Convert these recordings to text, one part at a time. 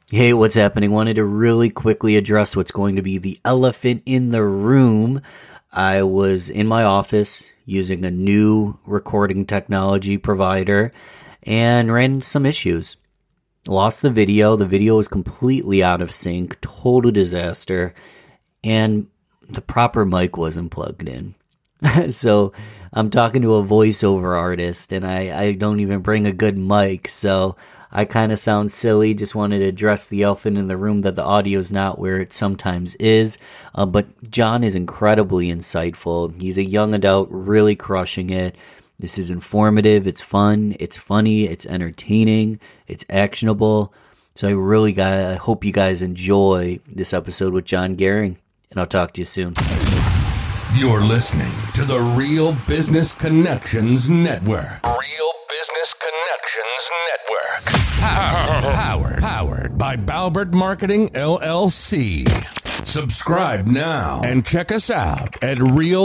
Hey, what's happening? Wanted to really quickly address what's going to be the elephant in the room. I was in my office using a new recording technology provider and ran into some issues. Lost the video. The video was completely out of sync, total disaster, and the proper mic wasn't plugged in. So I'm talking to a voiceover artist and I don't even bring a good mic. So I kind of sound silly. Just wanted to address the elephant in the room that the audio is not where it sometimes is. But John is incredibly insightful. He's a young adult, really crushing it. This is informative. It's fun. It's funny. It's entertaining. It's actionable. So I hope you guys enjoy this episode with John Gehring. And I'll talk to you soon. You're listening to the Real Business Connections Network. Real Business Connections Network. Powered by Balbert Marketing, LLC. Subscribe now and check us out at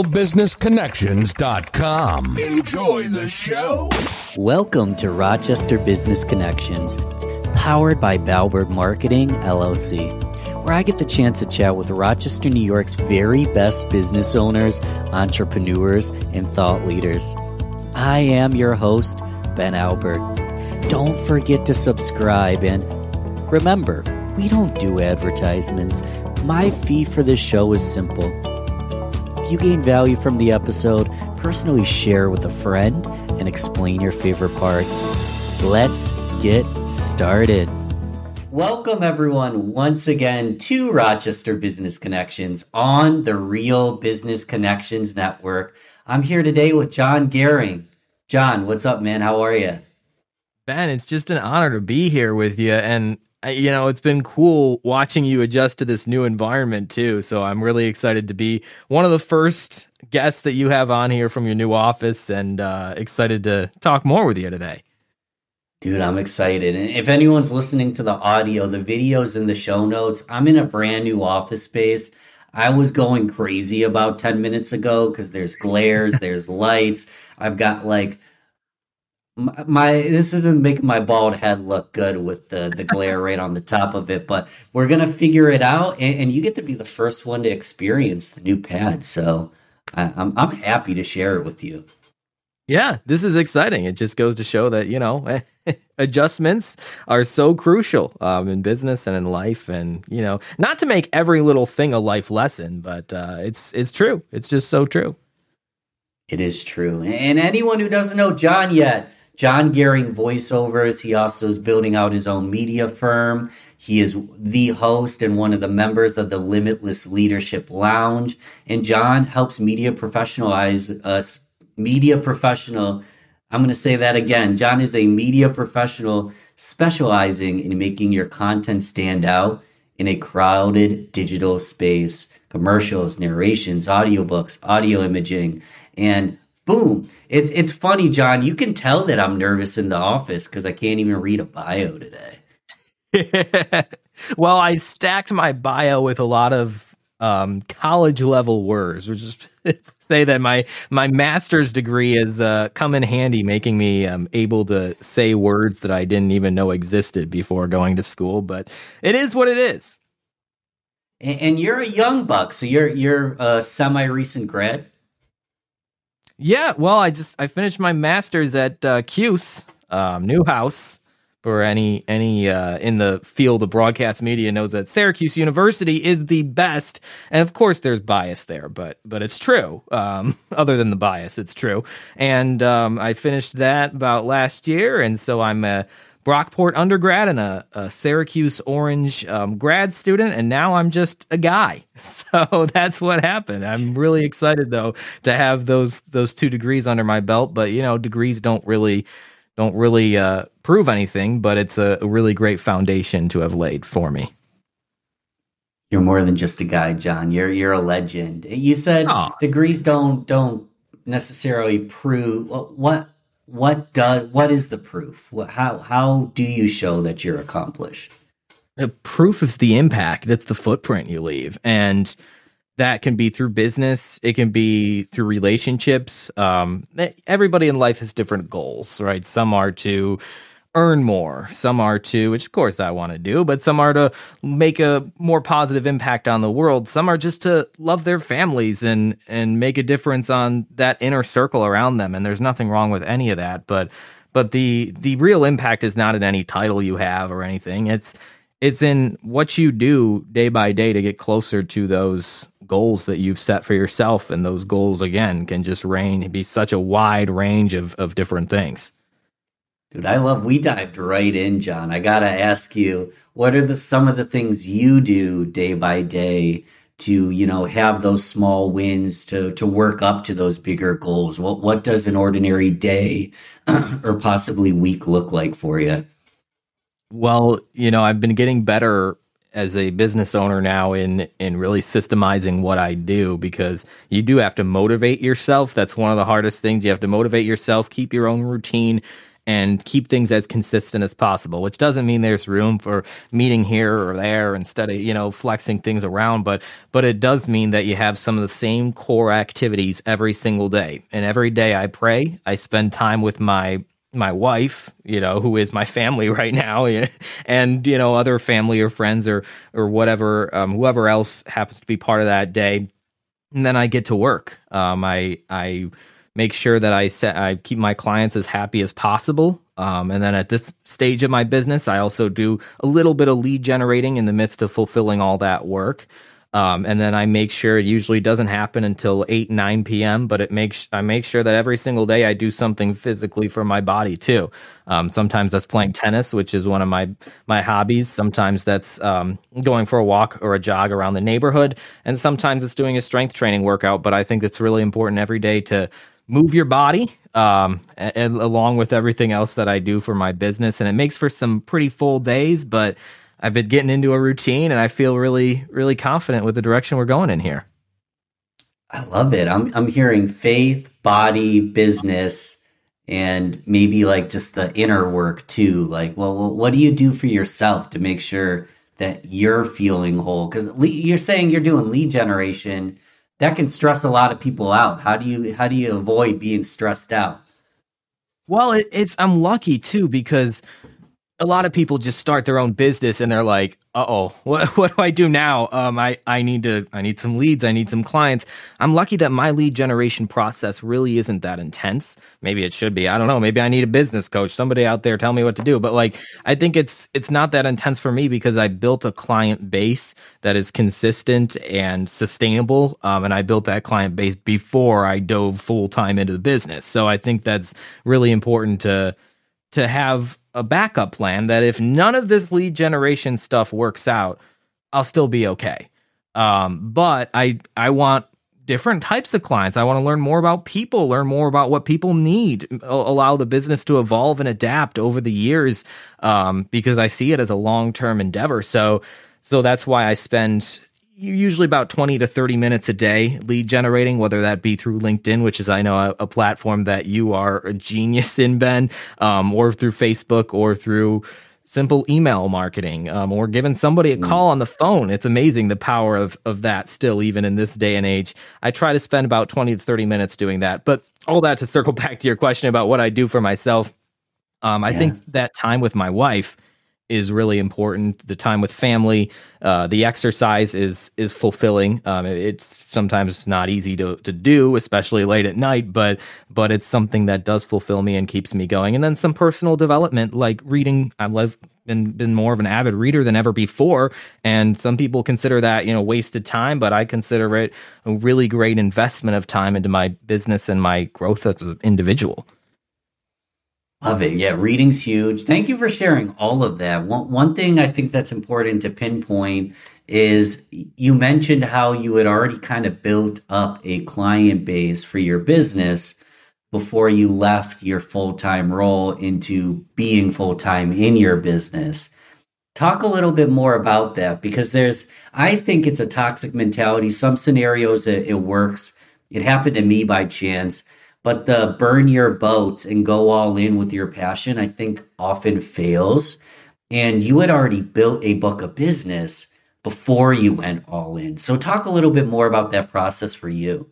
realbusinessconnections.com. Enjoy the show. Welcome to Rochester Business Connections, powered by Balbert Marketing, LLC, where I get the chance to chat with Rochester, New York's very best business owners, entrepreneurs, and thought leaders. I am your host, Ben Albert. Don't forget to subscribe, and remember, we don't do advertisements. My fee for this show is simple. If you gain value from the episode, personally share with a friend and explain your favorite part. Let's get started. Welcome, everyone, once again to Rochester Business Connections on the Real Business Connections Network. I'm here today with John Gehring. John, what's up, man? How are you? Ben, it's just an honor to be here with you. And, it's been cool watching you adjust to this new environment, too. So I'm really excited to be one of the first guests that you have on here from your new office and excited to talk more with you today. Dude, I'm excited. And if anyone's listening to the audio, the video's in the show notes. I'm in a brand new office space. I was going crazy about 10 minutes ago because there's glares, there's lights. I've got this isn't making my bald head look good with the glare right on the top of it, but we're going to figure it out. And you get to be the first one to experience the new pad. So I'm happy to share it with you. Yeah, this is exciting. It just goes to show that, adjustments are so crucial in business and in life. And, not to make every little thing a life lesson, but it's true. It's just so true. It is true. And anyone who doesn't know John yet, John Gehring Voiceovers, he also is building out his own media firm. He is the host and one of the members of the Limitless Leadership Lounge. And John helps media professional. I'm going to say that again. John is a media professional specializing in making your content stand out in a crowded digital space. Commercials, narrations, audiobooks, audio imaging, and boom. It's funny, John. You can tell that I'm nervous in the office because I can't even read a bio today. Well, I stacked my bio with a lot of college level words, which is say that my master's degree has come in handy, making me able to say words that I didn't even know existed before going to school. But it is what it is. And you're a young buck, so you're a semi-recent grad. Yeah, well, I finished my master's at Cuse, Newhouse. For any in the field of broadcast media knows that Syracuse University is the best, and of course there's bias there, but it's true. Other than the bias, it's true. And I finished that about last year, and so I'm a Brockport undergrad and a Syracuse Orange grad student, and now I'm just a guy. So that's what happened. I'm really excited though to have those two degrees under my belt, but degrees don't really prove anything, but it's a really great foundation to have laid for me. You're more than just a guy, John. You're a legend. You said degrees don't necessarily prove what is the proof? How do you show that you're accomplished? The proof is the impact. It's the footprint you leave, and that can be through business. It can be through relationships. Everybody in life has different goals, right? Some are to earn more. Some are to, which of course I want to do, but some are to make a more positive impact on the world. Some are just to love their families and make a difference on that inner circle around them. And there's nothing wrong with any of that. But the real impact is not in any title you have or anything. It's in what you do day by day to get closer to those goals that you've set for yourself. And those goals, again, can just be such a wide range of different things. Dude, we dived right in, John. I gotta ask you, what are some of the things you do day by day to, have those small wins to work up to those bigger goals? What does an ordinary day or possibly week look like for you? Well, I've been getting better as a business owner now in really systemizing what I do, because you do have to motivate yourself. That's one of the hardest things. You have to motivate yourself, keep your own routine, and keep things as consistent as possible, which doesn't mean there's room for meeting here or there instead of, flexing things around. But it does mean that you have some of the same core activities every single day. And every day I pray, I spend time with my wife, who is my family right now, and, other family or friends or whatever, whoever else happens to be part of that day. And then I get to work. I make sure that I keep my clients as happy as possible. And then at this stage of my business, I also do a little bit of lead generating in the midst of fulfilling all that work. And then I make sure it usually doesn't happen until 8, 9 p.m., but I make sure that every single day I do something physically for my body too. Sometimes that's playing tennis, which is one of my hobbies. Sometimes that's going for a walk or a jog around the neighborhood. And sometimes it's doing a strength training workout. But I think it's really important every day to move your body, and along with everything else that I do for my business. And it makes for some pretty full days, but I've been getting into a routine and I feel really, really confident with the direction we're going in here. I love it. I'm hearing faith, body, business, and maybe like just the inner work too. Like, well, what do you do for yourself to make sure that you're feeling whole? Because you're saying you're doing lead generation. That can stress a lot of people out. How do you avoid being stressed out? Well, I'm lucky too, because a lot of people just start their own business and they're like, what do I do now? I need some leads. I need some clients. I'm lucky that my lead generation process really isn't that intense. Maybe it should be. I don't know. Maybe I need a business coach. Somebody out there tell me what to do. But I think it's not that intense for me because I built a client base that is consistent and sustainable. And I built that client base before I dove full time into the business. So I think that's really important to have a backup plan that if none of this lead generation stuff works out, I'll still be okay. But I want different types of clients. I want to learn more about people, learn more about what people need, allow the business to evolve and adapt over the years, because I see it as a long-term endeavor. So that's why I spend usually about 20 to 30 minutes a day lead generating, whether that be through LinkedIn, which is, I know, a platform that you are a genius in, Ben, or through Facebook, or through simple email marketing, or giving somebody a call on the phone. It's amazing the power of that still, even in this day and age. I try to spend about 20 to 30 minutes doing that. But all that to circle back to your question about what I do for myself, I think that time with my wife is really important. The time with family, the exercise is fulfilling. It's sometimes not easy to do, especially late at night, but it's something that does fulfill me and keeps me going. And then some personal development, like reading. I've been more of an avid reader than ever before. And some people consider that, wasted time, but I consider it a really great investment of time into my business and my growth as an individual. Love it. Yeah, reading's huge. Thank you for sharing all of that. One thing I think that's important to pinpoint is you mentioned how you had already kind of built up a client base for your business before you left your full-time role into being full-time in your business. Talk a little bit more about that, because I think it's a toxic mentality. Some scenarios it works. It happened to me by chance. But the burn your boats and go all in with your passion, I think often fails. And you had already built a book of business before you went all in. So talk a little bit more about that process for you.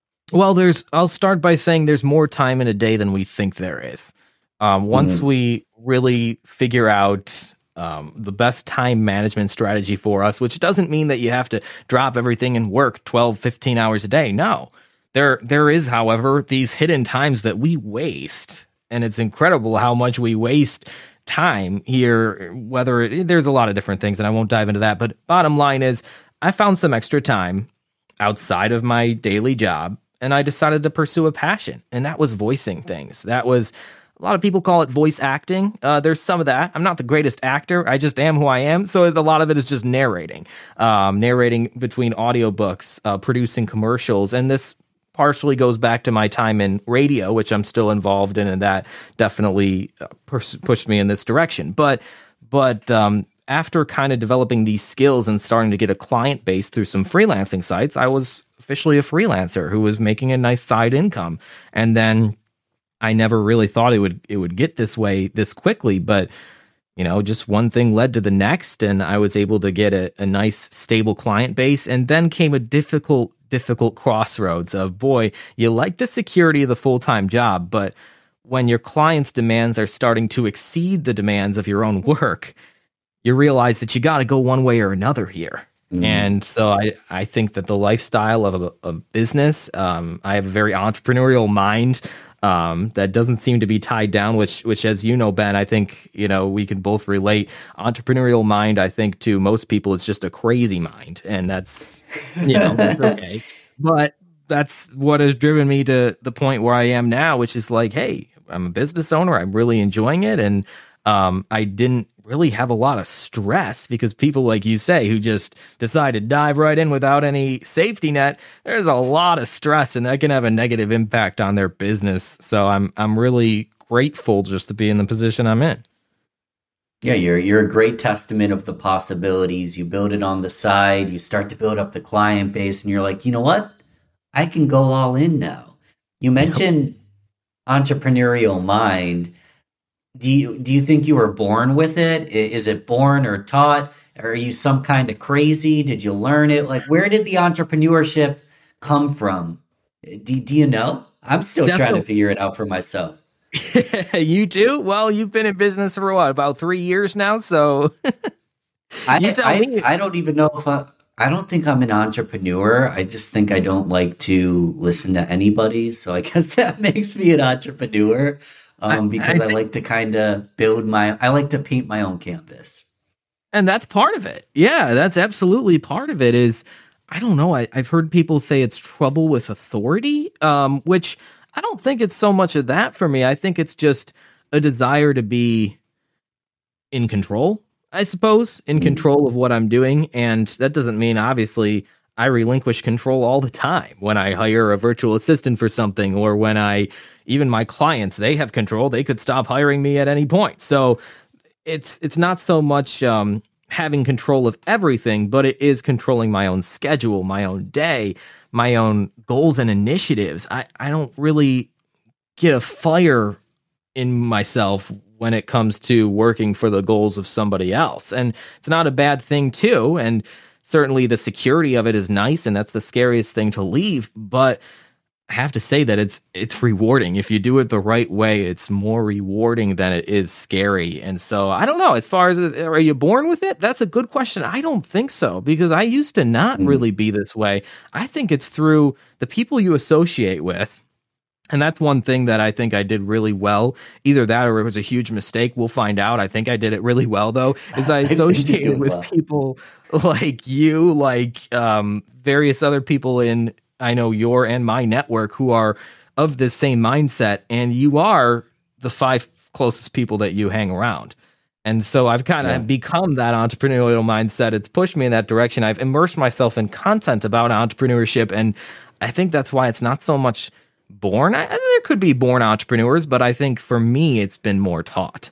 Well, I'll start by saying there's more time in a day than we think there is. Once we really figure out the best time management strategy for us, which doesn't mean that you have to drop everything and work 12, 15 hours a day. No, there is, however, these hidden times that we waste. And it's incredible how much we waste time here, there's a lot of different things, and I won't dive into that. But bottom line is, I found some extra time outside of my daily job, and I decided to pursue a passion, and that was voicing things. That was, a lot of people call it voice acting. There's some of that. I'm not the greatest actor. I just am who I am. So a lot of it is just narrating between audiobooks, producing commercials. And this partially goes back to my time in radio, which I'm still involved in, and that definitely pushed me in this direction. But after kind of developing these skills and starting to get a client base through some freelancing sites, I was officially a freelancer who was making a nice side income. And then I never really thought it would get this way this quickly, but just one thing led to the next, and I was able to get a nice stable client base. And then came a difficult crossroads of, boy, you like the security of the full-time job, but when your clients' demands are starting to exceed the demands of your own work, you realize that you got to go one way or another here. Mm-hmm. And so I think that the lifestyle of a business, I have a very entrepreneurial mind that doesn't seem to be tied down, which, as you know, Ben, I think, we can both relate. Entrepreneurial mind, I think, to most people, it's just a crazy mind. And that's, that's okay. But that's what has driven me to the point where I am now, which is like, hey, I'm a business owner. I'm really enjoying it. And I didn't really have a lot of stress, because people, like you say, who just decide to dive right in without any safety net, there's a lot of stress, and that can have a negative impact on their business. So I'm really grateful just to be in the position I'm in. Yeah, you're a great testament of the possibilities. You build it on the side, you start to build up the client base, and you're like, you know what? I can go all in now. You mentioned entrepreneurial mind. Do you think you were born with it? Is it born or taught? Are you some kind of crazy? Did you learn it? Like, where did the entrepreneurship come from? Do you know? I'm still trying to figure it out for myself. You do? Well, you've been in business for what, about 3 years now? So I don't even know if I don't think I'm an entrepreneur. I just think I don't like to listen to anybody. So I guess that makes me an entrepreneur. Because I like to kind of I like to paint my own canvas. And that's part of it. Yeah, that's absolutely part of it is, I don't know, I've heard people say it's trouble with authority, which I don't think it's so much of that for me. I think it's just a desire to be in control, I suppose, in control of what I'm doing. And that doesn't mean, obviously, I relinquish control all the time when I hire a virtual assistant for something, or when even my clients, they have control. They could stop hiring me at any point. So it's not so much having control of everything, but it is controlling my own schedule, my own day, my own goals and initiatives. I don't really get a fire in myself when it comes to working for the goals of somebody else. And it's not a bad thing too. And certainly the security of it is nice, and that's the scariest thing to leave. But I have to say that it's rewarding. If you do it the right way, it's more rewarding than it is scary. And so I don't know, as far as, are you born with it? That's a good question. I don't think so, because I used to not really be this way. I think it's through the people you associate with. And that's one thing that I think I did really well. Either that or it was a huge mistake. We'll find out. I think I did it really well, though, is I associated with people like you, like various other people in, I know, your and my network who are of this same mindset. And you are the 5 closest people that you hang around. And so I've kind of become that entrepreneurial mindset. It's pushed me in that direction. I've immersed myself in content about entrepreneurship. And I think that's why it's not so much born. There could be born entrepreneurs, but I think for me, it's been more taught.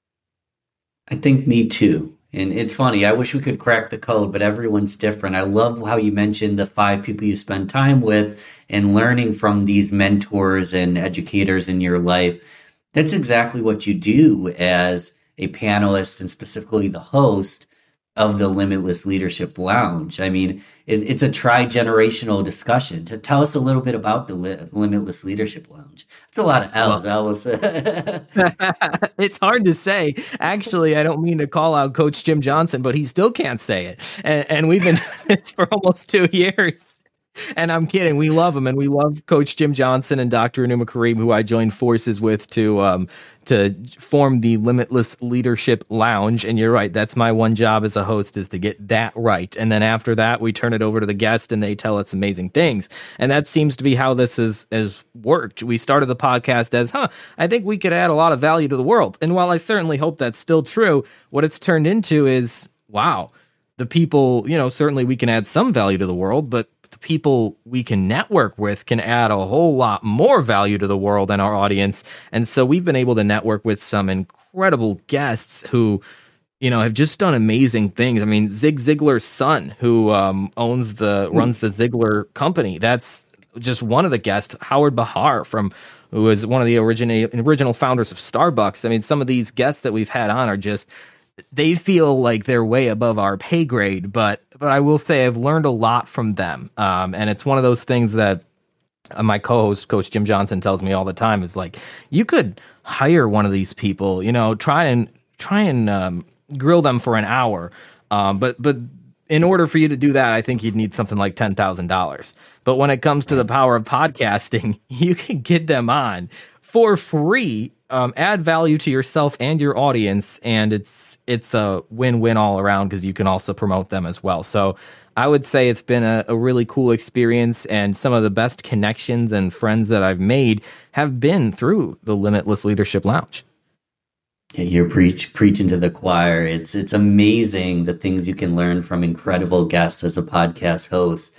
I think me too. And it's funny, I wish we could crack the code, but everyone's different. I love how you mentioned the 5 people you spend time with and learning from these mentors and educators in your life. That's exactly what you do as a panelist, and specifically the host. of the Limitless Leadership Lounge. I mean, it's a tri-generational discussion. To tell us a little bit about the Limitless Leadership Lounge. It's a lot of L's. I will say. It's hard to say. Actually, I don't mean to call out Coach Jim Johnson, but he still can't say it. And we've been doing this for almost 2 years. And I'm kidding. We love him, and we love Coach Jim Johnson and Dr. Anuma Kareem, who I joined forces with to form the Limitless Leadership Lounge. And you're right. That's my one job as a host, is to get that right. And then after that, we turn it over to the guest, and they tell us amazing things. And that seems to be how this has worked. We started the podcast as, I think we could add a lot of value to the world. And while I certainly hope that's still true, what it's turned into is, wow, the people, certainly we can add some value to the world, but the people we can network with can add a whole lot more value to the world and our audience. And so we've been able to network with some incredible guests who, have just done amazing things. I mean, Zig Ziglar's son, who runs the Ziglar company. That's just one of the guests. Howard Bahar, who is one of the original founders of Starbucks. I mean, some of these guests that we've had on are just, they feel like they're way above our pay grade, but I will say I've learned a lot from them. And it's one of those things that my co-host, Coach Jim Johnson, tells me all the time is like, you could hire one of these people, try and grill them for an hour. But in order for you to do that, I think you'd need something like $10,000. But when it comes to the power of podcasting, you can get them on for free. Add value to yourself and your audience, and it's a win-win all around because you can also promote them as well. So I would say it's been a really cool experience, and some of the best connections and friends that I've made have been through the Limitless Leadership Lounge. Yeah, you're preaching to the choir. It's amazing the things you can learn from incredible guests as a podcast host.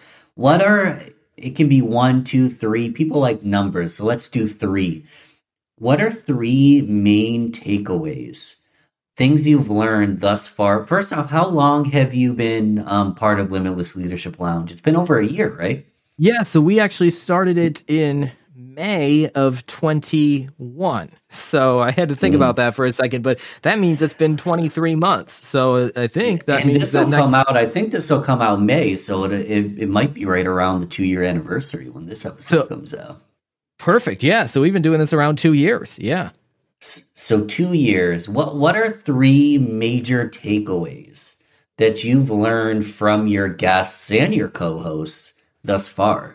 It can be 1, 2, 3. People like numbers, so let's do 3. What are 3 main takeaways, things you've learned thus far? First off, how long have you been part of Limitless Leadership Lounge? It's been over a year, right? Yeah, so we actually started it in May of 21. So I had to think about that for a second, but that means it's been 23 months. So I think that means that I think this will come out May, so it might be right around the 2-year anniversary when this episode comes out. Perfect. Yeah. So we've been doing this around 2 years. Yeah. So 2 years. What are 3 major takeaways that you've learned from your guests and your co-hosts thus far?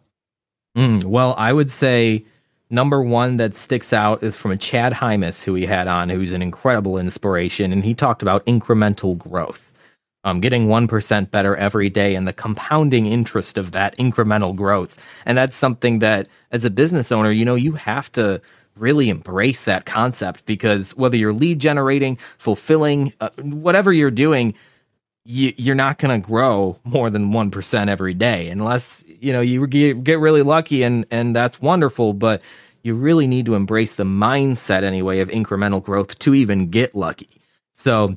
Well, I would say number 1 that sticks out is from a Chad Hymas, who we had on, who's an incredible inspiration. And he talked about incremental growth. Getting 1% better every day and the compounding interest of that incremental growth. And that's something that as a business owner, you have to really embrace that concept, because whether you're lead generating, fulfilling, whatever you're doing, you're not going to grow more than 1% every day unless, you get really lucky and that's wonderful. But you really need to embrace the mindset anyway of incremental growth to even get lucky. So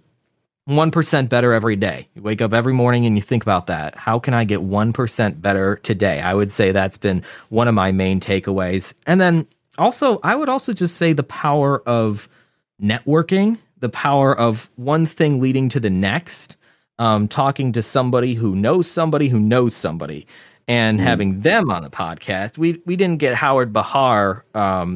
1% better every day. You wake up every morning and you think about that. How can I get 1% better today? I would say that's been one of my main takeaways. And then also, I would also just say the power of networking, the power of one thing leading to the next, talking to somebody who knows somebody who knows somebody, and having them on the podcast. We didn't get Howard Bahar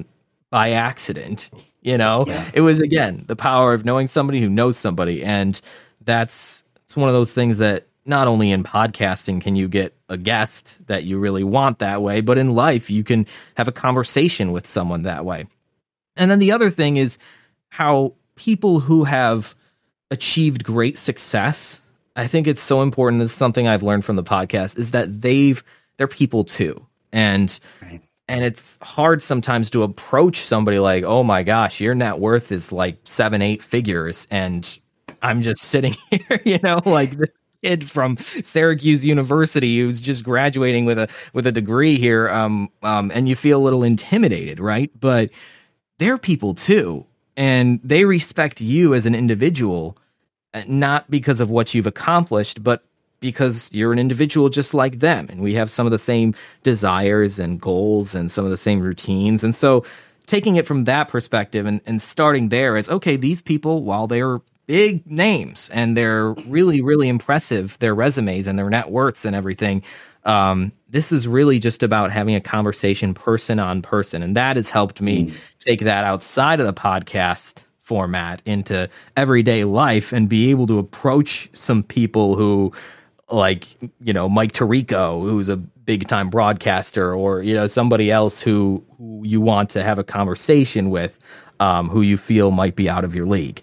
by accident. It was, again, the power of knowing somebody who knows somebody. And it's one of those things that not only in podcasting can you get a guest that you really want that way, but in life, you can have a conversation with someone that way. And then the other thing is how people who have achieved great success, I think it's so important. This is something I've learned from the podcast, is that they're people too. And it's hard sometimes to approach somebody like, oh my gosh, your net worth is like 7-8 figures. And I'm just sitting here, like this kid from Syracuse University who's just graduating with a degree here. And you feel a little intimidated, right? But they're people too. And they respect you as an individual, not because of what you've accomplished, but because you're an individual just like them. And we have some of the same desires and goals and some of the same routines. And so taking it from that perspective and starting there as, okay, these people, while they're big names, and they're really, really impressive, their resumes and their net worths and everything. This is really just about having a conversation person on person. And that has helped me take that outside of the podcast format into everyday life and be able to approach some people who, like, Mike Tirico, who's a big time broadcaster, or, somebody else who you want to have a conversation with, who you feel might be out of your league.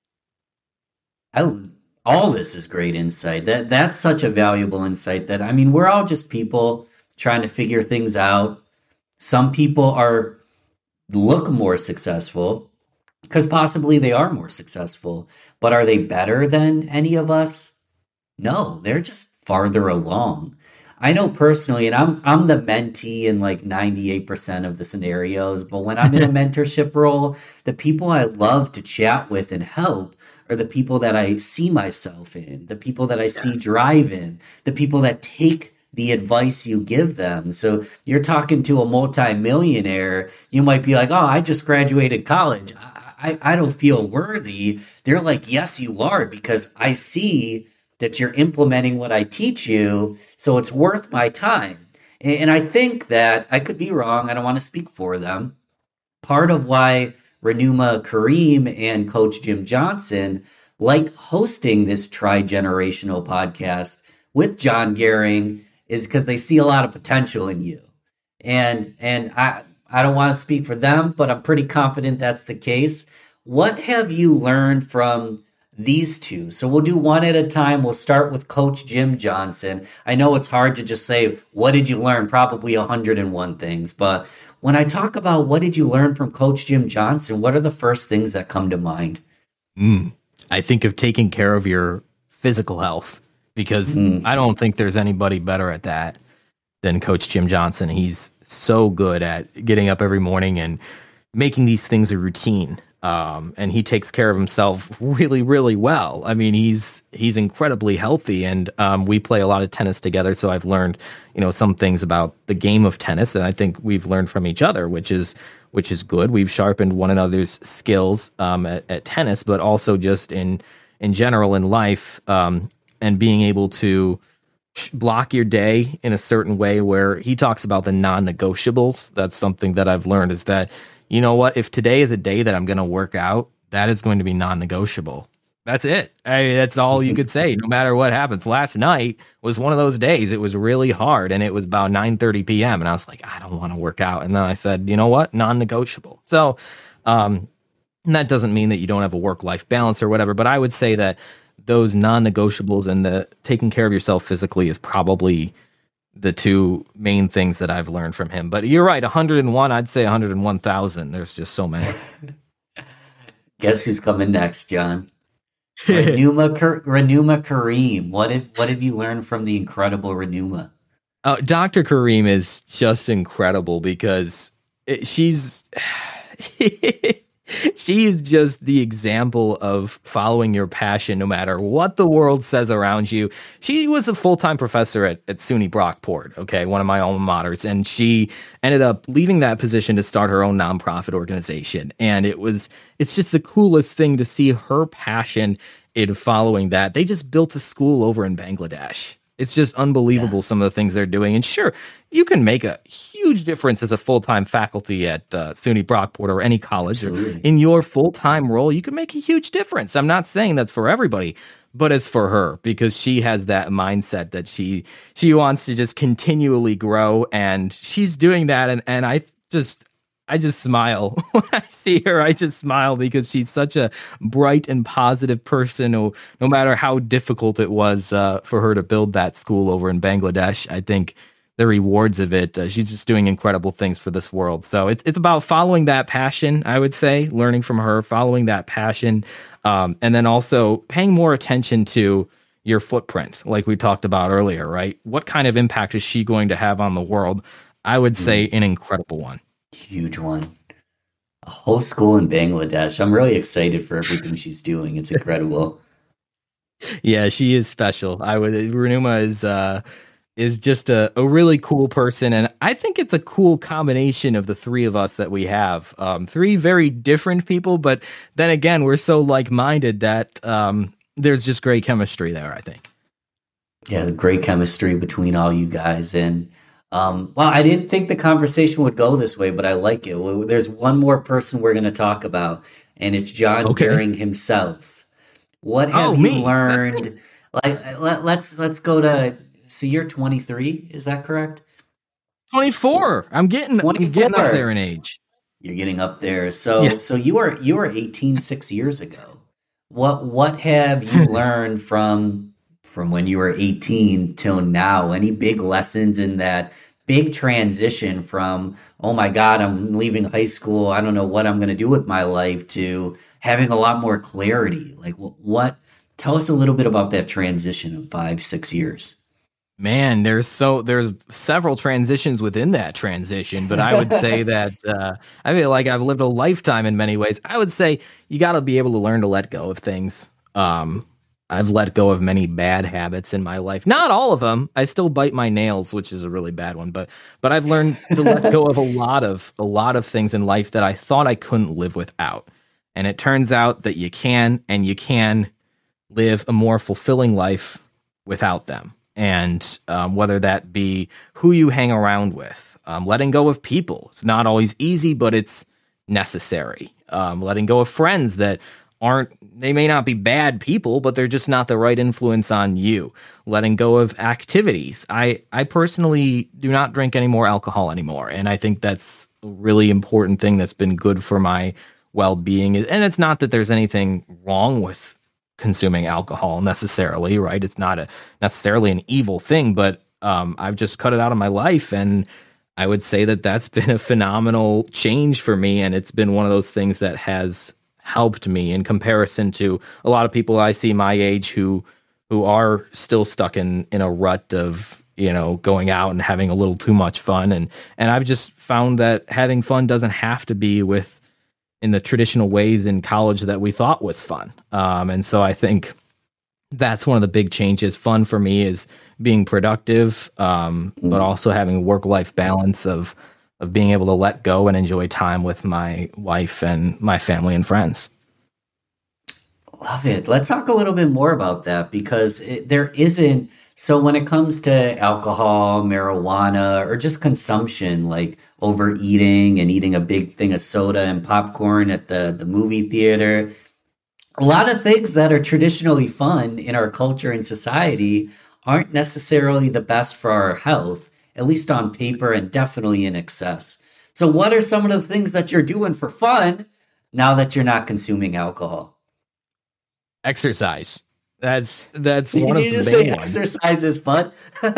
All this is great insight. That's such a valuable insight that, I mean, we're all just people trying to figure things out. Some people look more successful because possibly they are more successful, but are they better than any of us? No, they're just farther along. I know personally, and I'm the mentee in like 98% of the scenarios, but when I'm in a mentorship role, the people I love to chat with and help are the people that I see myself in, the people that I see drive in, the people that take the advice you give them. So you're talking to a multimillionaire, you might be like, oh, I just graduated college. I don't feel worthy. They're like, yes, you are, because I see that you're implementing what I teach you, so it's worth my time. And I think that, I could be wrong, I don't want to speak for them, part of why Renuma Kareem and Coach Jim Johnson like hosting this tri-generational podcast with John Gehring is because they see a lot of potential in you. And I don't want to speak for them, but I'm pretty confident that's the case. What have you learned from these two? So we'll do one at a time. We'll start with Coach Jim Johnson. I know it's hard to just say, what did you learn? Probably 101 things. But when I talk about what did you learn from Coach Jim Johnson, what are the first things that come to mind? I think of taking care of your physical health, because I don't think there's anybody better at that than Coach Jim Johnson. He's so good at getting up every morning and making these things a routine. And he takes care of himself really, really well. I mean, he's incredibly healthy, and we play a lot of tennis together. So I've learned, some things about the game of tennis, and I think we've learned from each other, which is good. We've sharpened one another's skills at tennis, but also just in general in life, and being able to block your day in a certain way where he talks about the non-negotiables. That's something that I've learned, is that, you know what, if today is a day that I'm going to work out, that is going to be non-negotiable. That's it. That's all you could say, no matter what happens. Last night was one of those days. It was really hard, and it was about 9:30 p.m., and I was like, I don't want to work out. And then I said, you know what, non-negotiable. So and that doesn't mean that you don't have a work-life balance or whatever, but I would say that those non-negotiables and the taking care of yourself physically is probably the two main things that I've learned from him. But you're right, 101, I'd say 101,000. There's just so many. Guess who's coming next, John? Renuma Kareem. What have you learned from the incredible Renuma? Dr. Kareem is just incredible, because she's just the example of following your passion no matter what the world says around you. She was a full-time professor at SUNY Brockport, okay, one of my alma maters, and she ended up leaving that position to start her own nonprofit organization. And it's just the coolest thing to see her passion in following that. They just built a school over in Bangladesh. It's just unbelievable, some of the things they're doing. And sure, you can make a huge difference as a full-time faculty at SUNY Brockport or any college. Or in your full-time role, you can make a huge difference. I'm not saying that's for everybody, but it's for her, because she has that mindset that she wants to just continually grow, and she's doing that. And I just smile when I see her. I just smile, because she's such a bright and positive person. No matter how difficult it was for her to build that school over in Bangladesh, I think the rewards of it, she's just doing incredible things for this world. So it's about following that passion, I would say, learning from her, following that passion, and then also paying more attention to your footprint, like we talked about earlier, right? What kind of impact is she going to have on the world? I would say an incredible one. Huge one. A whole school in Bangladesh. I'm really excited for everything she's doing. It's incredible. Yeah, she is special. Renuma is just a really cool person, and I think it's a cool combination of the three of us that we have. Three very different people, but then again, we're so like-minded that there's just great chemistry there, I think. Yeah, the great chemistry between all you guys. And well, I didn't think the conversation would go this way, but I like it. Well, there's one more person we're going to talk about, and it's John Daring himself. What have you learned? Like, let's go to. So you're 23, is that correct? 24. I'm getting up there in age. You're getting up there. So so you were 18 6 years ago. What have you learned from when you were 18 till now? Any big lessons in that big transition from, oh my God, I'm leaving high school, I don't know what I'm going to do with my life, to having a lot more clarity? Like what tell us a little bit about that transition of 5-6 years. Man, there's several transitions within that transition, but I would say that I feel like I've lived a lifetime in many ways. I would say you got to be able to learn to let go of things. I've let go of many bad habits in my life. Not all of them. I still bite my nails, which is a really bad one, but I've learned to let go of a lot of things in life that I thought I couldn't live without. And it turns out that you can live a more fulfilling life without them. And whether that be who you hang around with, letting go of people. It's not always easy, but it's necessary. Letting go of friends that they may not be bad people, but they're just not the right influence on you. Letting go of activities. I personally do not drink any more alcohol anymore. And I think that's a really important thing that's been good for my well-being. And it's not that there's anything wrong with consuming alcohol necessarily, right? It's not necessarily an evil thing, but I've just cut it out of my life, and I would say that that's been a phenomenal change for me, and it's been one of those things that has helped me in comparison to a lot of people I see my age who are still stuck in a rut of, going out and having a little too much fun, and I've just found that having fun doesn't have to be in the traditional ways in college that we thought was fun. And so I think that's one of the big changes. Fun for me is being productive, but also having a work-life balance of being able to let go and enjoy time with my wife and my family and friends. Love it. Let's talk a little bit more about that, because there isn't. So when it comes to alcohol, marijuana, or just consumption, like overeating and eating a big thing of soda and popcorn at the movie theater, a lot of things that are traditionally fun in our culture and society aren't necessarily the best for our health, at least on paper and definitely in excess. So what are some of the things that you're doing for fun now that you're not consuming alcohol? Exercise. That's one of the main ones. Exercise is fun.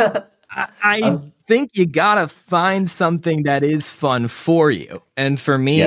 I think you gotta find something that is fun for you. And for me,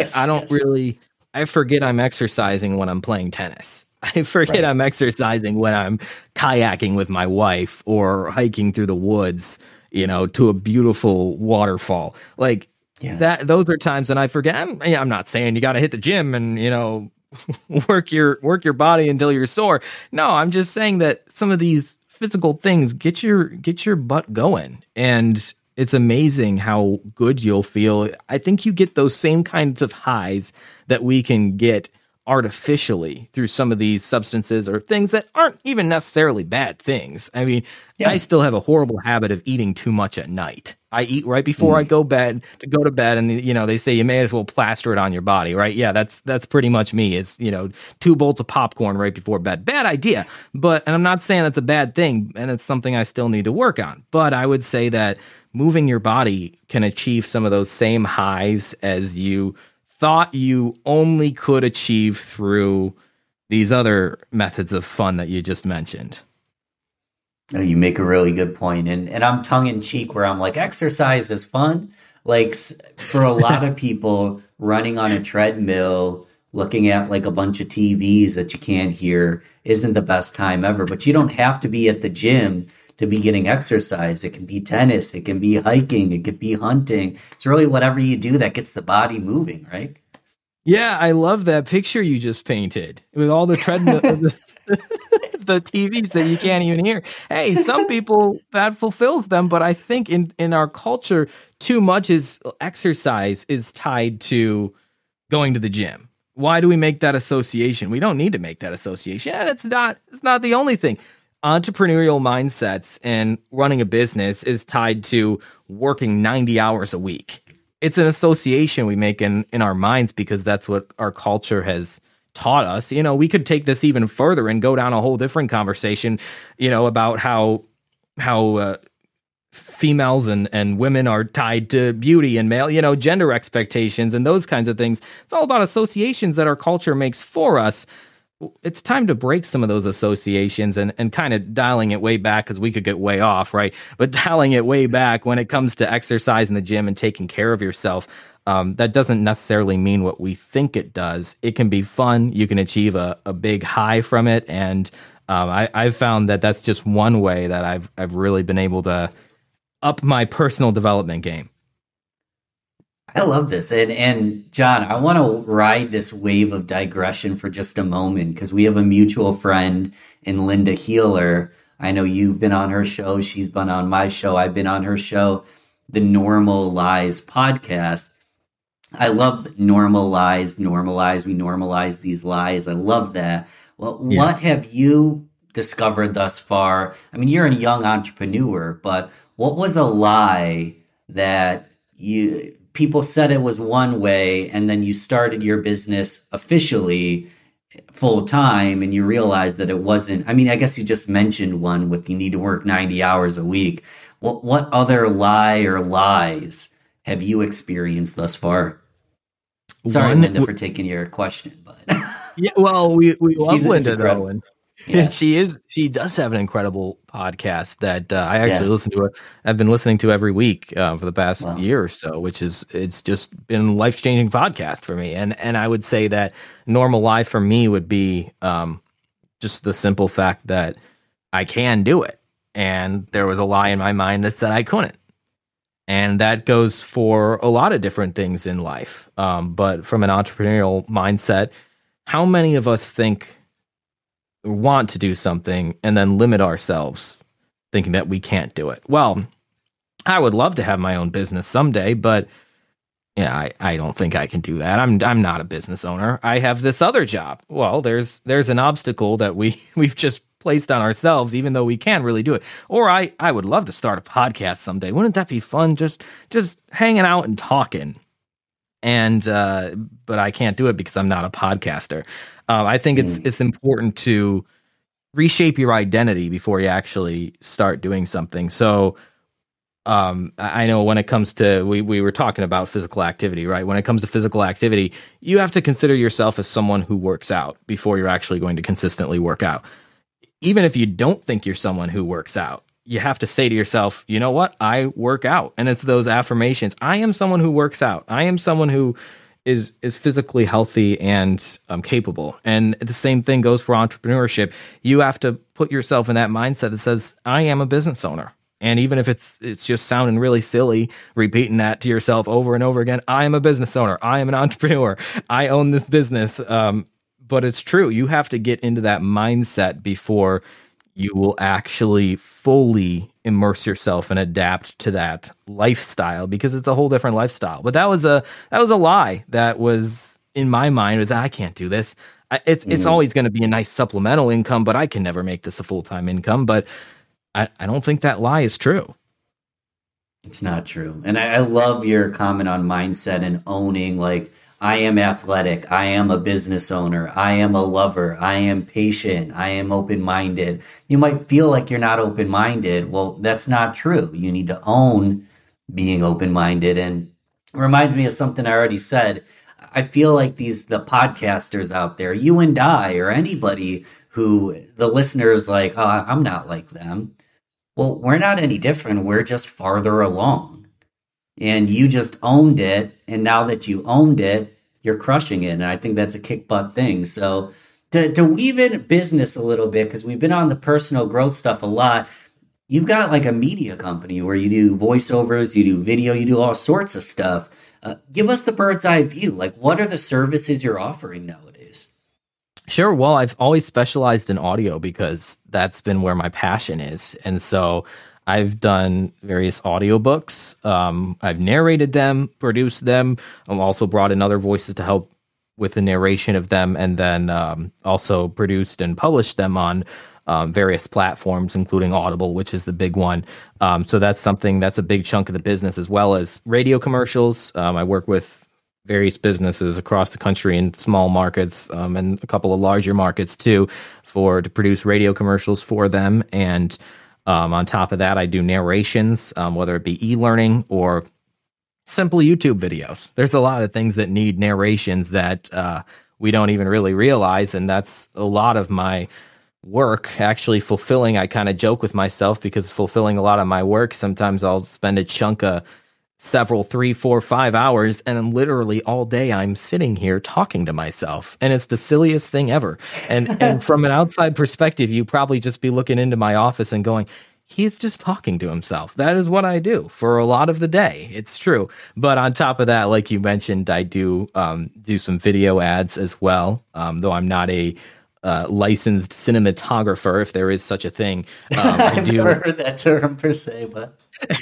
I forget I'm exercising when I'm playing tennis. I forget I'm exercising when I'm kayaking with my wife or hiking through the woods, to a beautiful waterfall. Like that. Those are times when I forget. I'm not saying you got to hit the gym and work your body until you're sore. No, I'm just saying that some of these physical things get your butt going, and it's amazing how good you'll feel. I think you get those same kinds of highs that we can get artificially through some of these substances or things that aren't even necessarily bad things. I mean, I still have a horrible habit of eating too much at night. I eat right before I go to bed, and they say you may as well plaster it on your body, right? Yeah, that's pretty much me. It's 2 bowls of popcorn right before bed. Bad idea, and I'm not saying that's a bad thing, and it's something I still need to work on. But I would say that moving your body can achieve some of those same highs as you thought you only could achieve through these other methods of fun that you just mentioned. Oh, you make a really good point. And I'm tongue in cheek where I'm like, exercise is fun. Like for a lot of people, running on a treadmill, looking at like a bunch of TVs that you can't hear isn't the best time ever. But you don't have to be at the gym to be getting exercise. It can be tennis, it can be hiking, it could be hunting. It's really whatever you do that gets the body moving, right? Yeah, I love that picture you just painted with all the treadmill, the TVs that you can't even hear. Hey, some people that fulfills them, but I think in our culture, too much exercise is tied to going to the gym. Why do we make that association? We don't need to make that association. And it's not the only thing. Entrepreneurial mindsets and running a business is tied to working 90 hours a week. It's an association we make in our minds because that's what our culture has taught us. We could take this even further and go down a whole different conversation, about how females and women are tied to beauty and male, gender expectations and those kinds of things. It's all about associations that our culture makes for us. It's time to break some of those associations and kind of dialing it way back, because we could get way off, right? But dialing it way back when it comes to exercise in the gym and taking care of yourself, that doesn't necessarily mean what we think it does. It can be fun. You can achieve a big high from it. And I've found that that's just one way that I've really been able to up my personal development game. I love this. And John, I want to ride this wave of digression for just a moment, because we have a mutual friend in Linda Healer. I know you've been on her show. She's been on my show. I've been on her show, the Normal Lies podcast. I love normal lies, normalize. We normalize these lies. I love that. Well, yeah. What have you discovered thus far? I mean, you're a young entrepreneur, but what was a lie that people said it was one way, and then you started your business officially full time and you realized that it wasn't? I mean, I guess you just mentioned one with you need to work 90 hours a week. What other lie or lies have you experienced thus far? Sorry, Linda, for taking your question, but yeah, well, we love Linda though, and yeah. She does have an incredible podcast that I actually listen to. I've been listening to every week for the past year or so, it's just been a life-changing podcast for me. And I would say that normal life for me would be just the simple fact that I can do it. And there was a lie in my mind that said I couldn't. And that goes for a lot of different things in life. But from an entrepreneurial mindset, how many of us want to do something and then limit ourselves thinking that we can't do it? Well, I would love to have my own business someday, but yeah, I don't think I can do that. I'm not a business owner. I have this other job. Well, there's an obstacle that we've just placed on ourselves, even though we can't really do it. Or I would love to start a podcast someday. Wouldn't that be fun? Just hanging out and talking. And but I can't do it because I'm not a podcaster. I think it's important to reshape your identity before you actually start doing something. So I know when it comes to, we were talking about physical activity, right? When it comes to physical activity, you have to consider yourself as someone who works out before you're actually going to consistently work out. Even if you don't think you're someone who works out, you have to say to yourself, you know what? I work out. And it's those affirmations. I am someone who works out. I am someone who is physically healthy and capable. And the same thing goes for entrepreneurship. You have to put yourself in that mindset that says, I am a business owner. And even if it's just sounding really silly, repeating that to yourself over and over again, I am a business owner. I am an entrepreneur. I own this business. But it's true. You have to get into that mindset before you will actually fully immerse yourself and adapt to that lifestyle, because it's a whole different lifestyle. But that was a lie that was in my mind, was I can't do this. It's always going to be a nice supplemental income, but I can never make this a full-time income. But I don't think that lie is true. It's not true. And I love your comment on mindset and owning, like, I am athletic. I am a business owner. I am a lover. I am patient. I am open-minded. You might feel like you're not open-minded. Well, that's not true. You need to own being open-minded. And it reminds me of something I already said. I feel like the podcasters out there, you and I, or anybody who the listeners like, oh, I'm not like them. Well, we're not any different. We're just farther along. And you just owned it. And now that you owned it, you're crushing it. And I think that's a kick butt thing. So to weave in business a little bit, because we've been on the personal growth stuff a lot. You've got like a media company where you do voiceovers, you do video, you do all sorts of stuff. Give us the bird's eye view. Like, what are the services you're offering nowadays? Sure. Well, I've always specialized in audio because that's been where my passion is. And so I've done various audiobooks. I've narrated them, produced them. I've also brought in other voices to help with the narration of them, and then also produced and published them on various platforms, including Audible, which is the big one. So that's a big chunk of the business, as well as radio commercials. I work with various businesses across the country in small markets and a couple of larger markets too, to produce radio commercials for them. And on top of that, I do narrations, whether it be e-learning or simple YouTube videos. There's a lot of things that need narrations that we don't even really realize, and that's a lot of my work actually fulfilling. I kind of joke with myself because fulfilling a lot of my work, sometimes I'll spend a chunk of several 3, 4, 5 hours, and literally all day I'm sitting here talking to myself, and it's the silliest thing ever. And from an outside perspective, you probably just be looking into my office and going, he's just talking to himself. That is what I do for a lot of the day. It's true. But on top of that, like you mentioned, I do some video ads as well, though I'm not a licensed cinematographer, if there is such a thing. I've never heard that term per se, but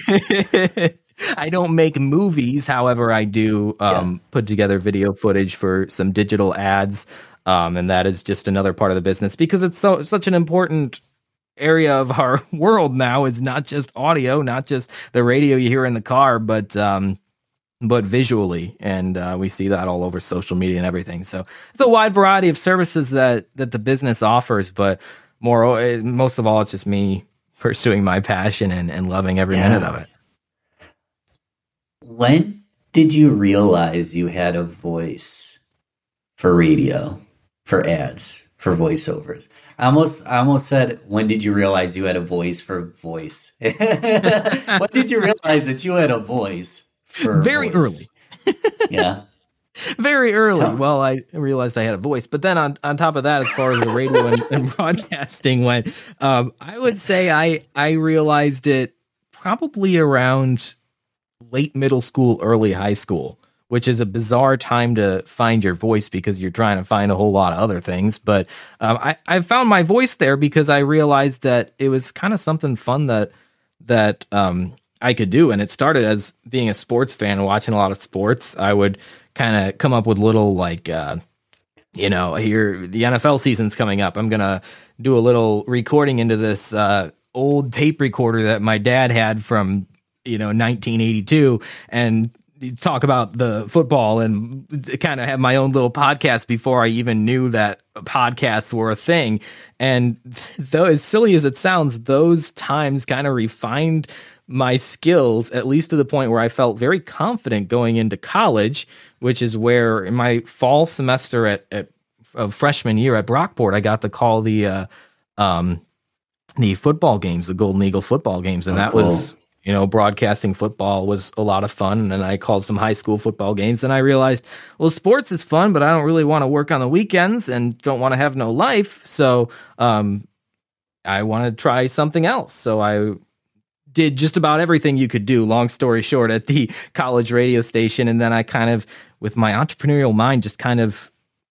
I don't make movies. However, I do put together video footage for some digital ads, and that is just another part of the business because it's such an important area of our world now. Is not just audio, not just the radio you hear in the car, but visually, and we see that all over social media and everything. So it's a wide variety of services that the business offers, but most of all, it's just me pursuing my passion and loving every minute of it. When did you realize you had a voice for radio, for ads, for voiceovers? I almost said, when did you realize you had a voice for voice? When did you realize that you had a voice for Very voice? Early. Yeah. Very early. Well, I realized I had a voice. But then on top of that, as far as the radio and broadcasting went, I would say I realized it probably around late middle school, early high school, which is a bizarre time to find your voice because you're trying to find a whole lot of other things. But I found my voice there because I realized that it was kind of something fun that I could do. And it started as being a sports fan, watching a lot of sports. I would kind of come up with little here, the NFL season's coming up. I'm going to do a little recording into this old tape recorder that my dad had from 1982, and talk about the football and kind of have my own little podcast before I even knew that podcasts were a thing. And though as silly as it sounds, those times kind of refined my skills, at least to the point where I felt very confident going into college, which is where in my fall semester of freshman year at Brockport, I got to call the football games, the Golden Eagle football games. And that was, broadcasting football was a lot of fun. And then I called some high school football games, and I realized, well, sports is fun, but I don't really want to work on the weekends and don't want to have no life. So I want to try something else. So I did just about everything you could do, long story short, at the college radio station. And then I kind of, with my entrepreneurial mind, just kind of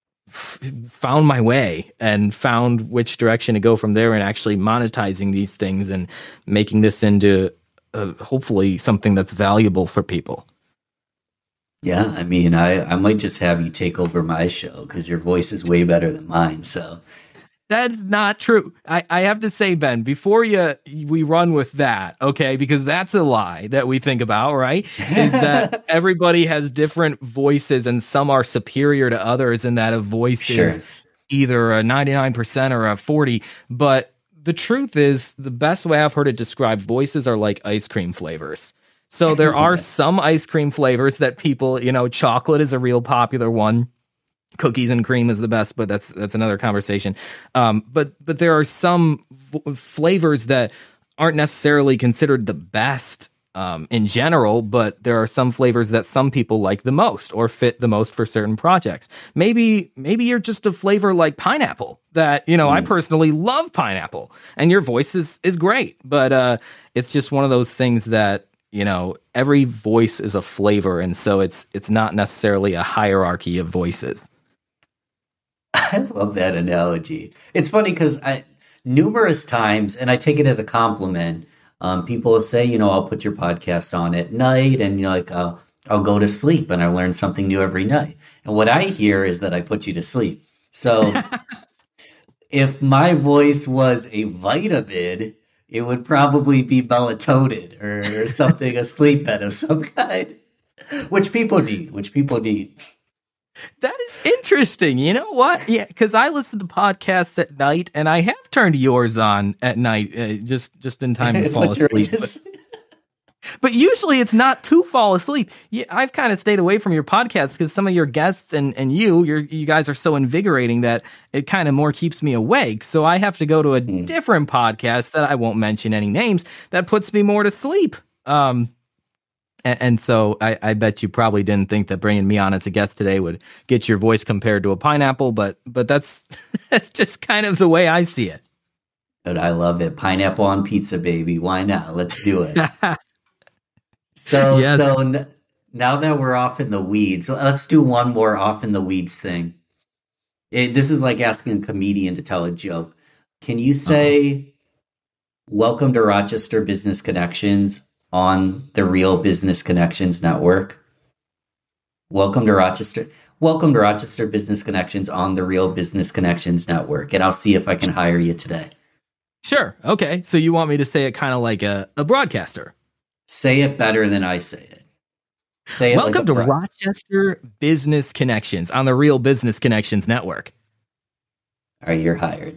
found my way and found which direction to go from there, and actually monetizing these things and making this into hopefully something that's valuable for people. Yeah, I mean, I might just have you take over my show because your voice is way better than mine. So that's not true. I have to say, Ben, before we run with that, okay, because that's a lie that we think about, right? Is that everybody has different voices and some are superior to others, and that a voice is either a 99% or a 40%. But the truth is, the best way I've heard it described, voices are like ice cream flavors. So there are some ice cream flavors that people, chocolate is a real popular one. Cookies and cream is the best, but that's another conversation. But there are some flavors that aren't necessarily considered the best in general, but there are some flavors that some people like the most or fit the most for certain projects. Maybe you're just a flavor like pineapple that, I personally love pineapple, and your voice is great, but it's just one of those things that, every voice is a flavor, and so it's not necessarily a hierarchy of voices. I love that analogy. It's funny because numerous times, and I take it as a compliment, people will say, I'll put your podcast on at night and, I'll go to sleep and I learn something new every night. And what I hear is that I put you to sleep. So if my voice was a vitamin, it would probably be melatonin or something, a sleep med of some kind, which people need. That is interesting. You know what? Yeah, because I listen to podcasts at night, and I have turned yours on at night, just in time to fall asleep. But usually it's not to fall asleep. Yeah, I've kind of stayed away from your podcasts because some of your guests and you guys are so invigorating that it kind of more keeps me awake. So I have to go to a different podcast that I won't mention any names that puts me more to sleep. And so I bet you probably didn't think that bringing me on as a guest today would get your voice compared to a pineapple, but that's just kind of the way I see it. But I love it. Pineapple on pizza, baby. Why not? Let's do it. So now that we're off in the weeds, let's do one more off in the weeds thing. This is like asking a comedian to tell a joke. Can you say, welcome to Rochester Business Connections on the Real Business Connections Network? Welcome to Rochester Business Connections on the Real Business Connections Network. And I'll see if I can hire you today. Sure. Okay. So you want me to say it kind of like a broadcaster? Say it better than I say it. Say it. Welcome to Rochester Business Connections on the Real Business Connections Network. All right, you're hired.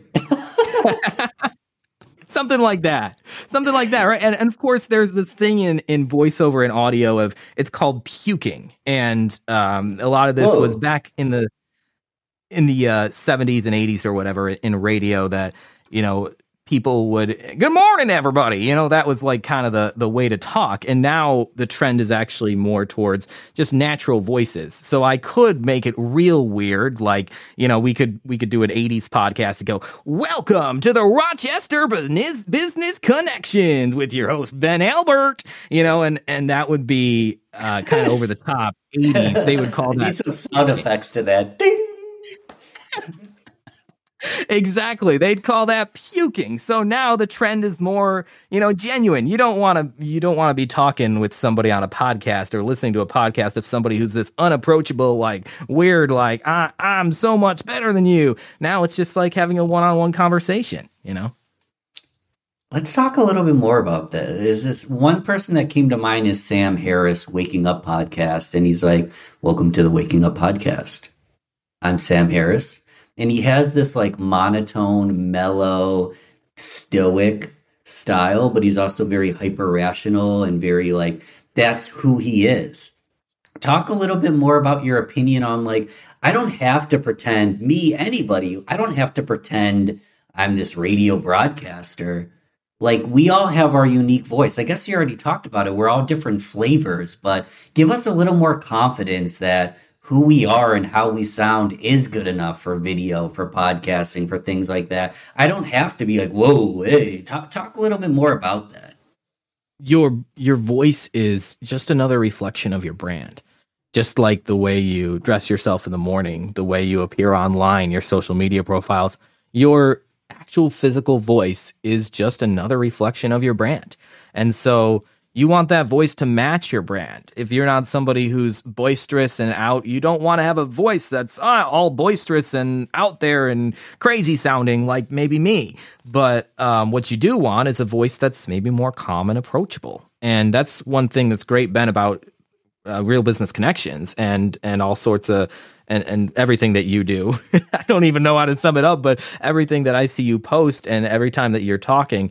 Something like that, right? And of course, there's this thing in voiceover and audio of it's called puking, and a lot of this was back in the 70s and 80s or whatever in radio that people would, good morning, everybody. That was like kind of the way to talk. And now the trend is actually more towards just natural voices. So I could make it real weird. Like, we could do an 80s podcast and go, welcome to the Rochester Business Connections with your host, Ben Albert, and that would be kind of over the top 80s. They would call that. Need some sound effects to that. Ding. Exactly. They'd call that puking. So now the trend is more, genuine. You don't want to be talking with somebody on a podcast or listening to a podcast of somebody who's this unapproachable, like weird, like I'm so much better than you. Now it's just like having a one-on-one conversation, Let's talk a little bit more about that. Is this one person that came to mind is Sam Harris, Waking Up Podcast. And he's like, welcome to the Waking Up Podcast. I'm Sam Harris. And he has this like monotone, mellow, stoic style, but he's also very hyper rational and very like, that's who he is. Talk a little bit more about your opinion on like, I don't have to pretend I don't have to pretend I'm this radio broadcaster. Like we all have our unique voice. I guess you already talked about it. We're all different flavors, but give us a little more confidence that who we are and how we sound is good enough for video, for podcasting, for things like that. I don't have to be like, whoa, hey, talk a little bit more about that. Your voice is just another reflection of your brand. Just like the way you dress yourself in the morning, the way you appear online, your social media profiles, your actual physical voice is just another reflection of your brand. And so you want that voice to match your brand. If you're not somebody who's boisterous and out, you don't want to have a voice that's all boisterous and out there and crazy sounding like maybe me. But what you do want is a voice that's maybe more calm and approachable. And that's one thing that's great, Ben, about Real Business Connections and all sorts of and everything that you do. I don't even know how to sum it up, but everything that I see you post and every time that you're talking,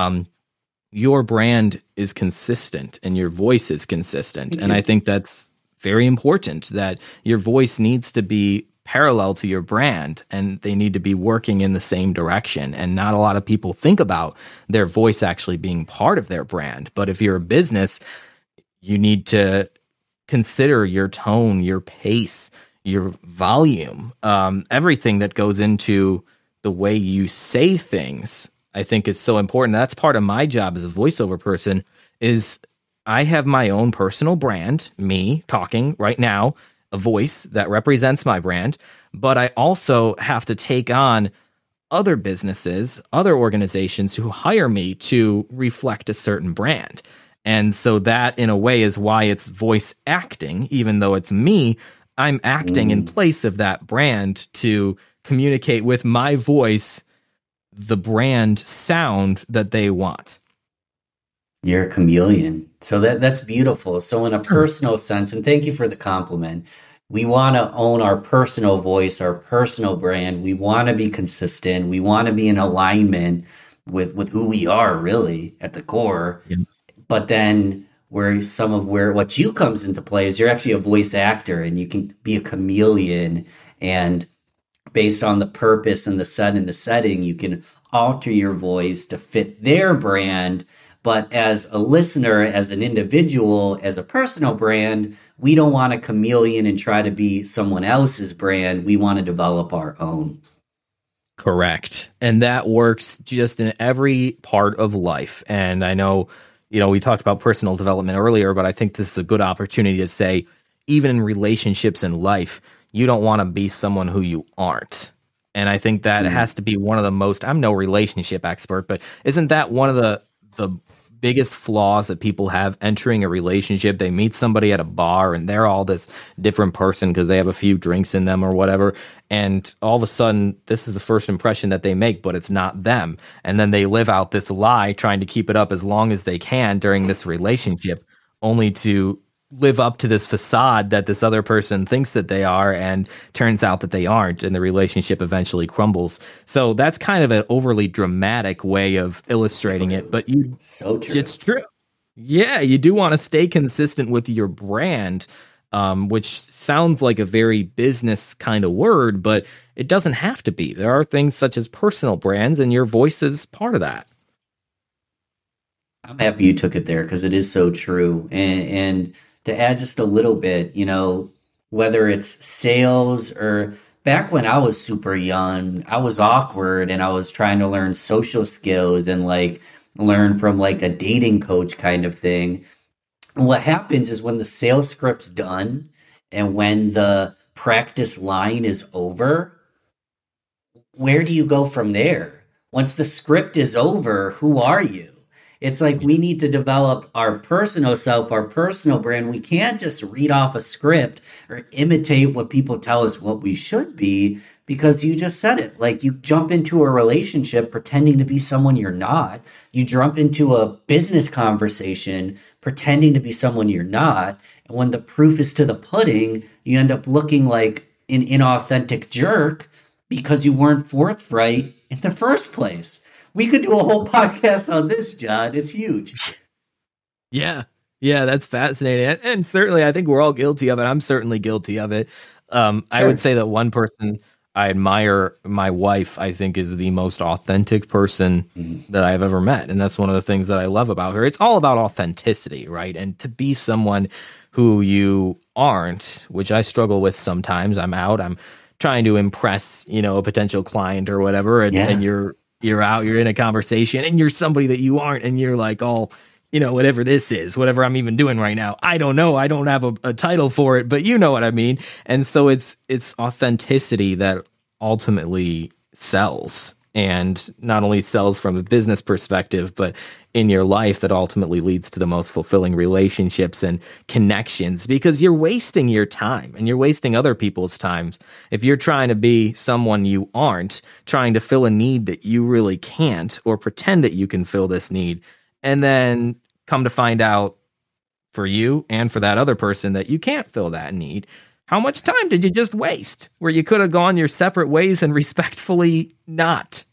your brand is consistent and your voice is consistent. And I think that's very important, that your voice needs to be parallel to your brand and they need to be working in the same direction. And not a lot of people think about their voice actually being part of their brand. But if you're a business, you need to consider your tone, your pace, your volume, everything that goes into the way you say things. I think is so important. That's part of my job as a voiceover person is I have my own personal brand, me talking right now, a voice that represents my brand, but I also have to take on other businesses, other organizations who hire me to reflect a certain brand. And so that, in a way, is why it's voice acting. Even though it's me, I'm acting in place of that brand to communicate with my voice the brand sound that they want. You're a chameleon. So that's beautiful. So in a personal sense, and thank you for the compliment, we want to own our personal voice, our personal brand. We want to be consistent. We want to be in alignment with who we are really at the core. Yeah. But then where what you comes into play is you're actually a voice actor, and you can be a chameleon, and based on the purpose and the set and the setting, you can alter your voice to fit their brand. But as a listener, as an individual, as a personal brand, we don't want a chameleon and try to be someone else's brand. We want to develop our own. Correct. And that works just in every part of life. And I know, we talked about personal development earlier, but I think this is a good opportunity to say, even in relationships in life, you don't want to be someone who you aren't. And I think that has to be one of the most, I'm no relationship expert, but isn't that one of the biggest flaws that people have entering a relationship? They meet somebody at a bar and they're all this different person because they have a few drinks in them or whatever. And all of a sudden, this is the first impression that they make, but it's not them. And then they live out this lie, trying to keep it up as long as they can during this relationship, only to live up to this facade that this other person thinks that they are, and turns out that they aren't, and the relationship eventually crumbles. So that's kind of an overly dramatic way of illustrating it, but it's true. Yeah, you do want to stay consistent with your brand, which sounds like a very business kind of word, but it doesn't have to be. There are things such as personal brands, and your voice is part of that. I'm happy you took it there, because it is so true. And to add just a little bit, whether it's sales or back when I was super young, I was awkward and I was trying to learn social skills and learn from a dating coach kind of thing. And what happens is when the sales script's done and when the practice line is over, where do you go from there? Once the script is over, who are you? It's we need to develop our personal self, our personal brand. We can't just read off a script or imitate what people tell us what we should be, because you just said it. You jump into a relationship pretending to be someone you're not. You jump into a business conversation pretending to be someone you're not. And when the proof is to the pudding, you end up looking like an inauthentic jerk because you weren't forthright in the first place. We could do a whole podcast on this, John. It's huge. Yeah, that's fascinating. And certainly I think we're all guilty of it. I'm certainly guilty of it. Sure. I would say that one person I admire, my wife, I think is the most authentic person that I've ever met. And that's one of the things that I love about her. It's all about authenticity, right? And to be someone who you aren't, which I struggle with sometimes. I'm trying to impress, a potential client or whatever. And you're out, you're in a conversation, and you're somebody that you aren't, and you're all, whatever this is, whatever I'm even doing right now. I don't know. I don't have a title for it, but you know what I mean. And so it's authenticity that ultimately sells, and not only sells from a business perspective, but in your life that ultimately leads to the most fulfilling relationships and connections, because you're wasting your time and you're wasting other people's times. If you're trying to be someone you aren't, trying to fill a need that you really can't, or pretend that you can fill this need, and then come to find out for you and for that other person that you can't fill that need, how much time did you just waste where you could have gone your separate ways and respectfully not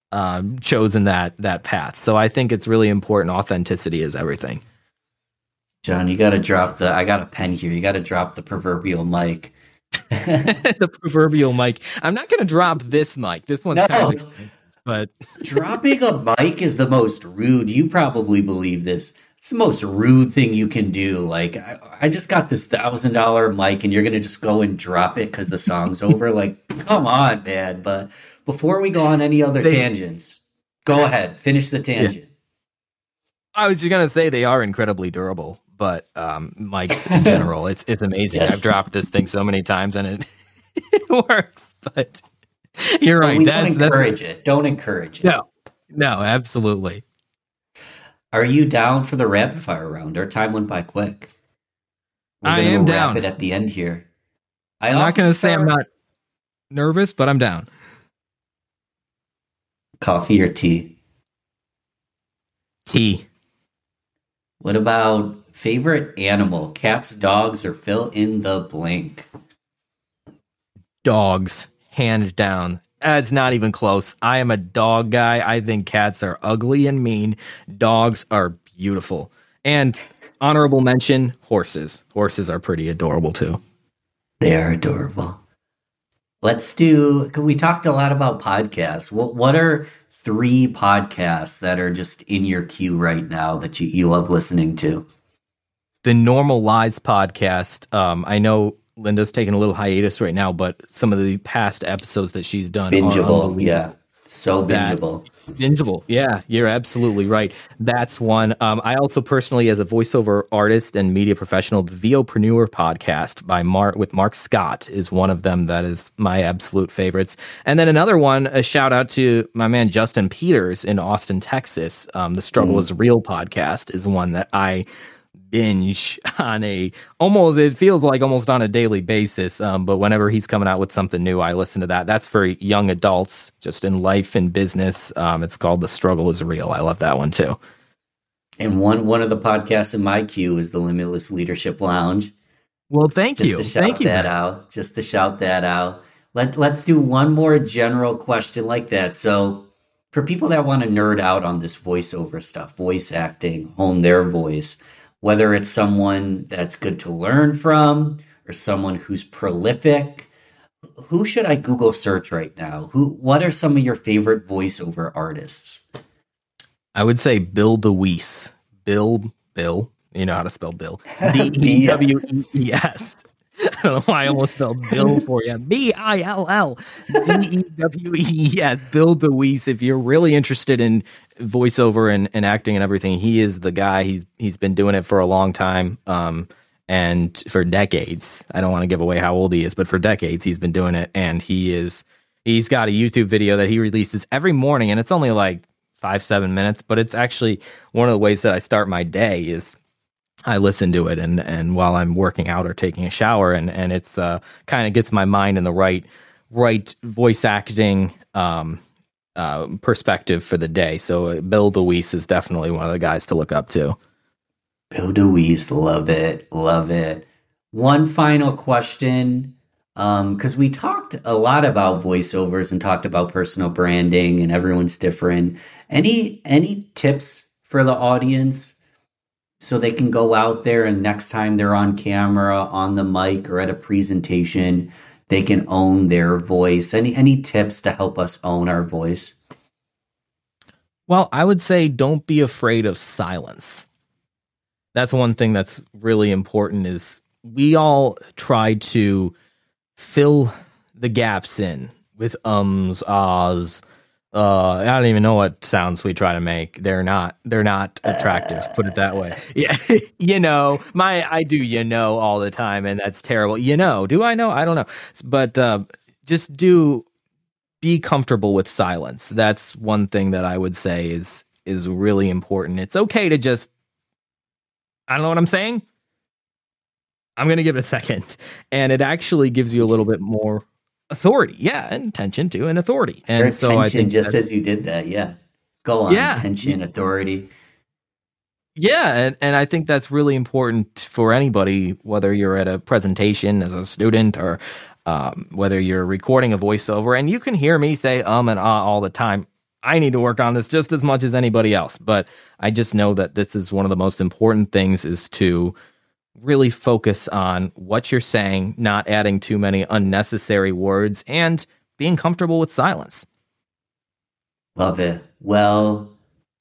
chosen that path? So I think it's really important. Authenticity is everything. John, you got to drop I got a pen here. You got to drop the proverbial mic. The proverbial mic. I'm not going to drop this mic. This one's kind of, but dropping a mic is the most rude. You probably believe this. It's the most rude thing you can do. I just got this $1,000 mic and you're going to just go and drop it because the song's over. Come on, man. But before we go on any other tangents, go ahead, finish the tangent. Yeah. I was just going to say they are incredibly durable, but mics in general, it's amazing. Yes. I've dropped this thing so many times and it, it works. But you're right. We don't encourage it. Don't encourage it. No, absolutely. Are you down for the rapid fire round? Our time went by quick. I am down. Wrap it at the end here. I'm not going to say I'm not nervous, but I'm down. Coffee or tea? Tea. What about favorite animal? Cats, dogs, or fill in the blank? Dogs, hands down. It's not even close. I am a dog guy. I think cats are ugly and mean. Dogs are beautiful. And honorable mention, horses. Horses are pretty adorable too. They are adorable. Let's do, we talked a lot about podcasts. What are 3 podcasts that are just in your queue right now that you love listening to? The Normal Lies podcast. I know Linda's taking a little hiatus right now, but some of the past episodes that she's done bingeable, yeah. So bingeable. Bingeable, yeah, you're absolutely right. That's one. I also personally, as a voiceover artist and media professional, the VOpreneur podcast with Mark Scott is one of them that is my absolute favorites. And then another one, a shout out to my man Justin Peters in Austin, Texas. The Struggle is Real podcast is one that I binge on it feels like almost on a daily basis. But whenever he's coming out with something new, I listen to that. That's for young adults, just in life and business. It's called The Struggle is Real. I love that one too. And one of the podcasts in my queue is the Limitless Leadership Lounge. Well, thank you. Just to shout that out. Let's do one more general question like that. So for people that want to nerd out on this voiceover stuff, voice acting, hone their voice, whether it's someone that's good to learn from or someone who's prolific, who should I Google search right now? What are some of your favorite voiceover artists? I would say Bill DeWeese. Bill, you know how to spell Bill. D-E-W-E-E-S. I don't know why I almost spelled Bill for you. B-I-L-L. D-E-W-E-S. Bill DeWeese. If you're really interested in voiceover and acting and everything, he is the guy. He's been doing it for a long time, and for decades. I don't want to give away how old he is, but for decades he's been doing it, and he's got a YouTube video that he releases every morning, and it's only like 5-7 minutes, but it's actually one of the ways that I start my day is I listen to it and while I'm working out or taking a shower, and it's kind of gets my mind in the right voice acting perspective for the day. So Bill DeWeese is definitely one of the guys to look up to. Bill DeWeese, love it. One final question, because we talked a lot about voiceovers and talked about personal branding, and everyone's different. Any tips for the audience so they can go out there and next time they're on camera, on the mic, or at a presentation, they can own their voice? Any tips to help us own our voice? Well, I would say don't be afraid of silence. That's one thing that's really important is we all try to fill the gaps in with ahs. I don't even know what sounds we try to make. They're not attractive, put it that way. Yeah. I do all the time, and that's terrible. Do I know? I don't know. But just be comfortable with silence. That's one thing that I would say is really important. It's okay to just, I don't know what I'm saying. I'm going to give it a second. And it actually gives you a little bit more authority. Yeah. And attention to and authority. And or so I think just as you did that. Yeah. Go on. Yeah. Attention, authority. Yeah. And I think that's really important for anybody, whether you're at a presentation as a student or whether you're recording a voiceover. And you can hear me say and all the time. I need to work on this just as much as anybody else. But I just know that this is one of the most important things is to really focus on what you're saying, not adding too many unnecessary words, and being comfortable with silence. Love it. Well,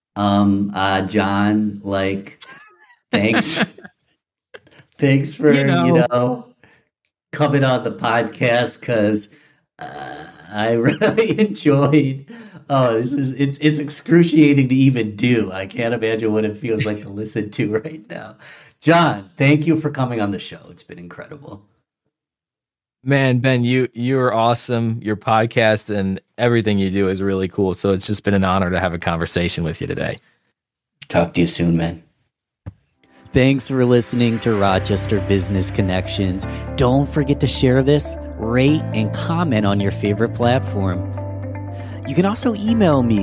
John, thanks. Thanks for, coming on the podcast, because I really enjoyed. Oh, it's excruciating to even do. I can't imagine what it feels like to listen to right now. John, thank you for coming on the show. It's been incredible. Man, Ben, you're awesome. Your podcast and everything you do is really cool. So it's just been an honor to have a conversation with you today. Talk to you soon, man. Thanks for listening to Rochester Business Connections. Don't forget to share this, rate, and comment on your favorite platform. You can also email me,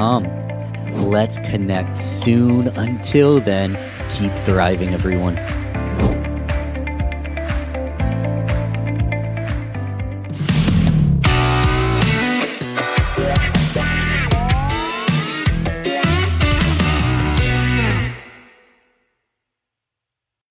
ben@balbertmarketing.com. Let's connect soon. Until then, keep thriving, everyone.